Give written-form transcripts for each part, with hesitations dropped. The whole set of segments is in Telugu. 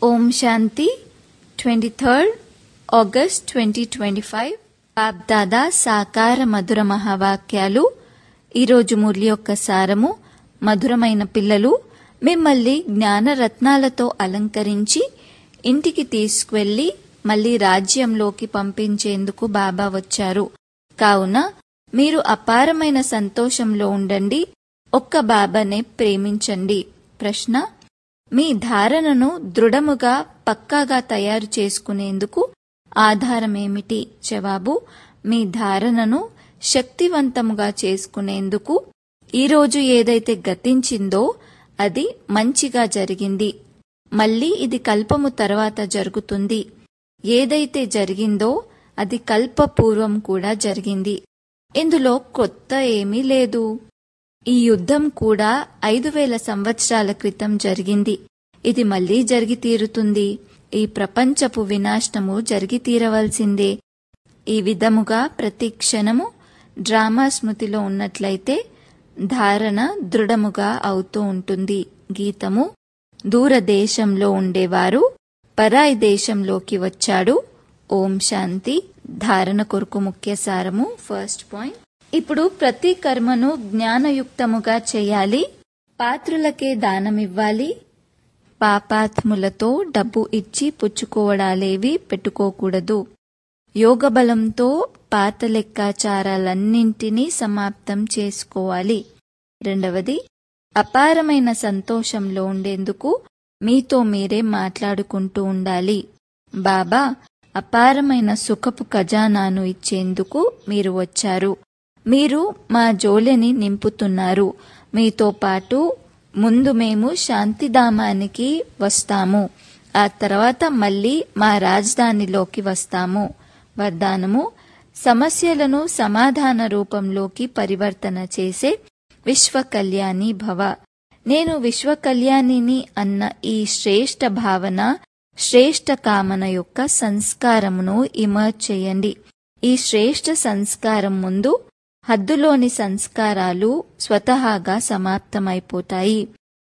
ఓం శాంతి 23rd ఆగస్ట్ 2025 బాప్ దాదా సాకార మధుర మహావాక్యాలు. ఈరోజు మురళి యొక్క సారము. మధురమైన పిల్లలు, మిమ్మల్ని జ్ఞానరత్నాలతో అలంకరించి ఇంటికి తీసుకువెళ్లి మళ్లీ రాజ్యంలోకి పంపించేందుకు బాబా వచ్చారు. కావున మీరు అపారమైన సంతోషంలో ఉండండి. ఒక్క బాబానే ప్రేమించండి. ప్రశ్న: మీ ధారణను దృఢముగా పక్కాగా తయారు చేసుకునేందుకు ఆధారమేమిటి? జవాబు: మీ ధారణను శక్తివంతముగా చేసుకునేందుకు ఈరోజు ఏదైతే గతించిందో అది మంచిగా జరిగింది. మళ్లీ ఇది కల్పము తర్వాత జరుగుతుంది. ఏదైతే జరిగిందో అది కల్పపూర్వం కూడా జరిగింది. ఇందులో కొత్త ఏమీ లేదు. ఈ యుద్ధం కూడా 5000 సంవత్సరాల క్రితం జరిగింది. ఇది మళ్లీ జరిగి తీరుతుంది. ఈ ప్రపంచపు వినాశనము జరిగి తీరవలసిందే. ఈ విధముగా ప్రతి క్షణము డ్రామా స్మృతిలో ఉన్నట్లయితే ధారణ దృఢముగా అవుతూ ఉంటుంది. గీతము: దూరదేశంలో ఉండేవారు పరాయి దేశంలోకి వచ్చాడు. ఓం శాంతి. ధారణ కొరకు ముఖ్య సారము. ఫస్ట్ పాయింట్: ఇప్పుడు ప్రతి కర్మను జ్ఞానయుక్తముగా చేయాలి. పాత్రులకే దానమివ్వాలి. పాపాత్ములతో డబ్బు ఇచ్చి పుచ్చుకోవడాలేవి పెట్టుకోకూడదు. యోగబలంతో పాత లెక్కాచారాలన్నింటినీ సమాప్తం చేసుకోవాలి. రెండవది, అపారమైన సంతోషంలో ఉండేందుకు మీతో మీరే మాట్లాడుకుంటూ ఉండాలి. బాబా అపారమైన సుఖపు ఖజానాను ఇచ్చేందుకు మీరు వచ్చారు. మీరు మా జోలెని నింపుతున్నారు. మీతో పాటు ముందు మేము శాంతిధామానికి వస్తాము. ఆ తర్వాత మళ్లీ మా రాజధానిలోకి వస్తాము. వరదానము: సమస్యలను సమాధాన రూపంలోకి పరివర్తన చేసే విశ్వ కళ్యాణి భవ. నేను విశ్వ కళ్యాణిని అన్న ఈ శ్రేష్ఠ భావన, శ్రేష్ఠ కామన యొక్క సంస్కారమును ఇమర్జ్ చేయండి. ఈ శ్రేష్ఠ సంస్కారం ముందు హద్దులోని సంస్కారాలు స్వతహాగా సమాప్తమైపోతాయి.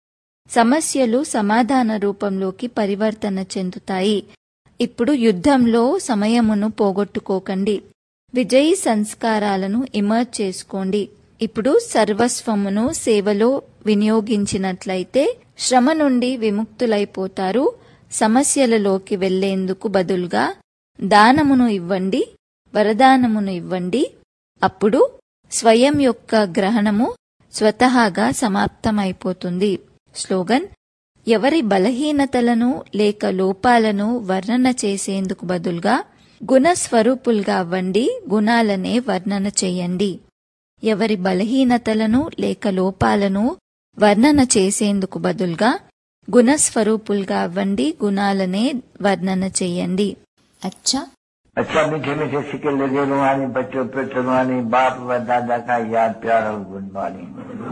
సమస్యలు సమాధాన రూపంలోకి పరివర్తన చెందుతాయి. ఇప్పుడు యుద్ధంలో సమయమును పోగొట్టుకోకండి. విజయీ సంస్కారాలను ఇమర్జ్ చేసుకోండి. ఇప్పుడు సర్వస్వమును సేవలో వినియోగించినట్లయితే శ్రమ నుండి విముక్తులైపోతారు. సమస్యలలోకి వెళ్లేందుకు బదులుగా దానమును ఇవ్వండి, వరదానమును ఇవ్వండి. అప్పుడు స్వయం యొక్క గ్రహణము స్వతహాగా సమాప్తమైపోతుంది. స్లోగన్: ఎవరి బలహీనతలను లేక లోపాలను వర్ణన చేసేందుకు బదులుగా గుణస్వరూపులుగా అవ్వండి, గుణాలనే వర్ణన చేయండి. ఎవరి బలహీనతలను లేక లోపాలను వర్ణన చేసేందుకు బదులుగా గుణస్వరూపులుగా అవ్వండి, గుణాలనే వర్ణన చేయండి. अच्छा मीठे मीठे सिक्के लगे रुहानी बच्चों पे चुनवानी बाप व दादा का याद प्यार और गुणवानी.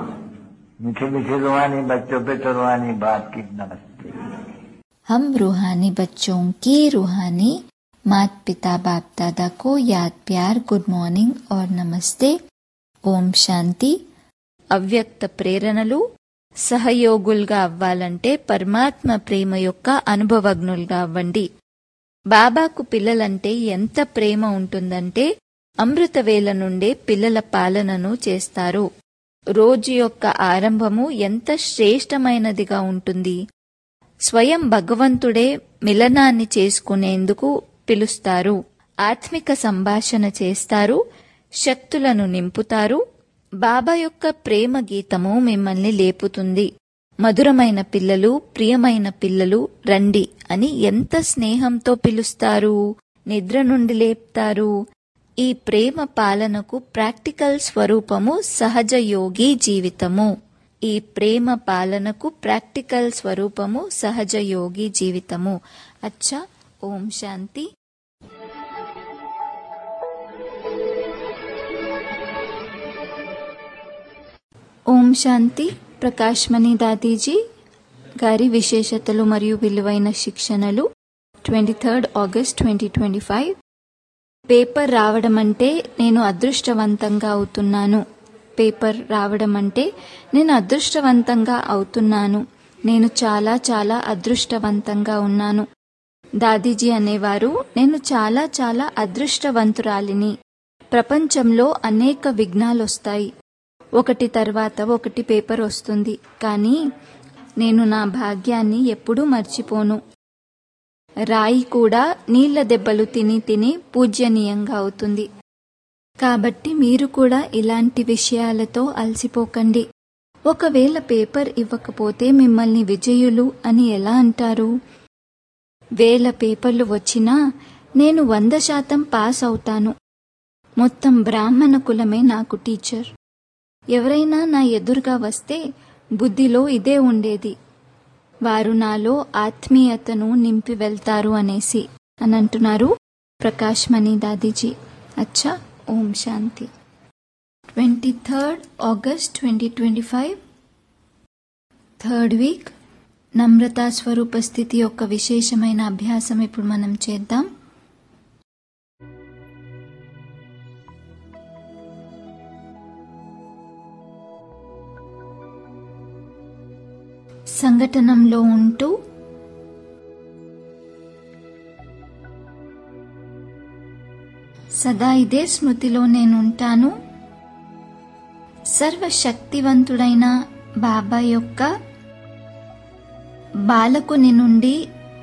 मीठे मीठे रुहानी बच्चों पे चुनवानी बाप की नमस्ते. हम रूहानी बच्चों की रूहानी माता पिता बाप दादा को याद प्यार गुड मॉर्निंग और नमस्ते. ఓం శాంతి. అవ్యక్త ప్రేరణలు సహయోగులుగా అవ్వాలంటే పరమాత్మ ప్రేమ యొక్క అనుభవజ్ఞులుగా అవ్వండి. బాబాకు పిల్లలంటే ఎంత ప్రేమ ఉంటుందంటే అమృతవేళ నుండే పిల్లల పాలనను చేస్తారు. రోజు యొక్క ఆరంభము ఎంత శ్రేష్టమైనదిగా ఉంటుంది. స్వయం భగవంతుడే మిలనాన్ని చేసుకునేందుకు పిలుస్తారు. ఆత్మిక సంభాషణ చేస్తారు, శక్తులను నింపుతారు. బాబా యొక్క ప్రేమ గీతము మిమ్మల్ని లేపుతుంది. మధురమైన పిల్లలు, ప్రియమైన పిల్లలు రండి అని ఎంత స్నేహంతో పిలుస్తారు, నిద్ర నుండి లేపుతారు. ఈ ప్రేమ పాలనకు ప్రాక్టికల్ స్వరూపము సహజ యోగి జీవితము. ఈ ప్రేమ పాలనకు ప్రాక్టికల్ స్వరూపము సహజ యోగి జీవితము. అచ్చా. ఓం శాంతి. ఓం శాంతి. ప్రకాశ్మణి దాదీజీ గారి విశేషతలు మరియు విలువైన శిక్షణలు. 23rd August 2025. పేపర్ రావడం అంటే నేను అదృష్టవంతంగా అవుతున్నాను. పేపర్ రావడం అంటే నేను అదృష్టవంతంగా అవుతున్నాను. నేను చాలా చాలా అదృష్టవంతంగా ఉన్నాను. దాదీజీ అనేవారు, నేను చాలా చాలా అదృష్టవంతురాలిని. ప్రపంచంలో అనేక విఘ్నాలొస్తాయి, ఒకటి తర్వాత ఒకటి పేపర్ వస్తుంది, కానీ నేను నా భాగ్యాన్ని ఎప్పుడూ మర్చిపోను. రాయి కూడా నీళ్ల దెబ్బలు తిని తిని పూజ్యనీయంగా అవుతుంది. కాబట్టి మీరు కూడా ఇలాంటి విషయాలతో అలసిపోకండి. ఒకవేళ పేపర్ ఇవ్వకపోతే మిమ్మల్ని విజయులు అని ఎలా అంటారు? 1000 పేపర్లు వచ్చినా నేను 100% పాస్ అవుతాను. మొత్తం బ్రాహ్మణ కులమే నాకు టీచర్. ఎవరైనా నా ఎదురుగా వస్తే బుద్ధిలో ఇదే ఉండేది, వారు నాలో ఆత్మీయతను నింపి వెళ్తారు అనేసి అని అంటున్నారు ప్రకాష్ మణి దాదీజీ. అచ్చా, ఓం శాంతి. 23rd August 2025, third week. నమ్రతా స్వరూప స్థితి యొక్క విశేషమైన అభ్యాసం ఇప్పుడు మనం చేద్దాం. సంఘటనంలో ఉంటూ సదా ఇదే స్మృతిలో నేనుంటాను. సర్వశక్తివంతుడైన బాబా యొక్క బాలకుని నుండి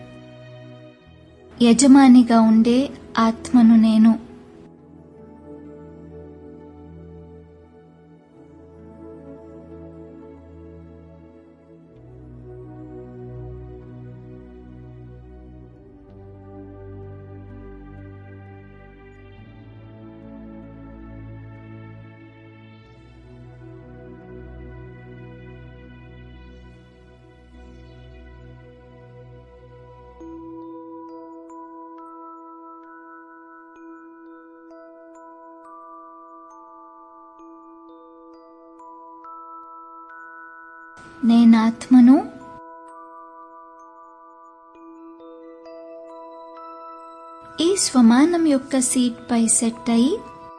యజమానిగా ఉండే ఆత్మను నేను. నేనాత్మను. ఈ స్వమానం యొక్క సీట్ పై సెట్ అయి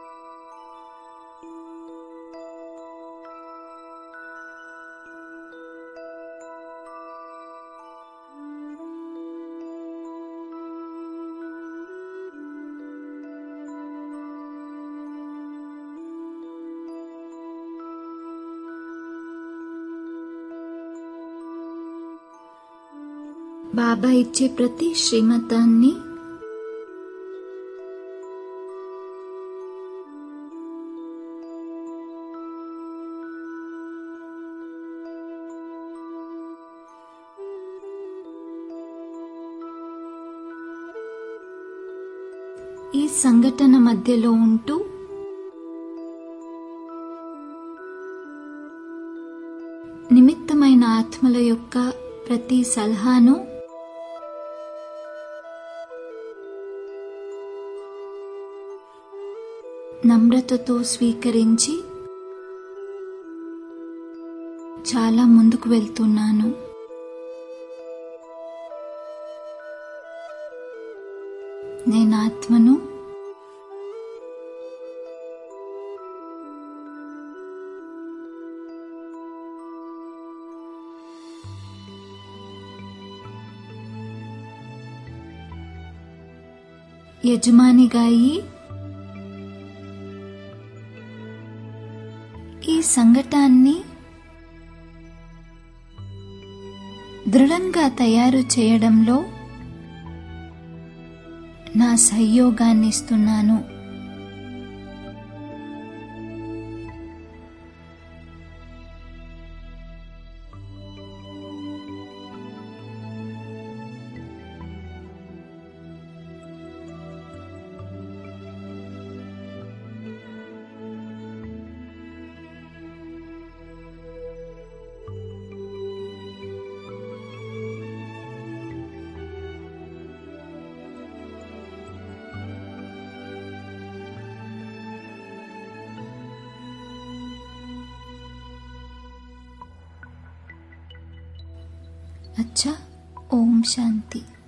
బాబా ఇచ్చే ప్రతి శ్రీమతాన్ని ఈ సంఘటన మధ్యలో ఉంటూ నిమిత్తమైన ఆత్మల యొక్క ప్రతి సలహాను నమ్రతతో స్వీకరించి చాలా ముందుకు వెళ్తున్నాను. నేను ఆత్మను. యజమానిగా అయి ఈ సంఘటాన్ని దృఢంగా తయారు చేయడంలో నా సహయోగాన్ని ఇస్తున్నాను. अच्छा, ओम शांति.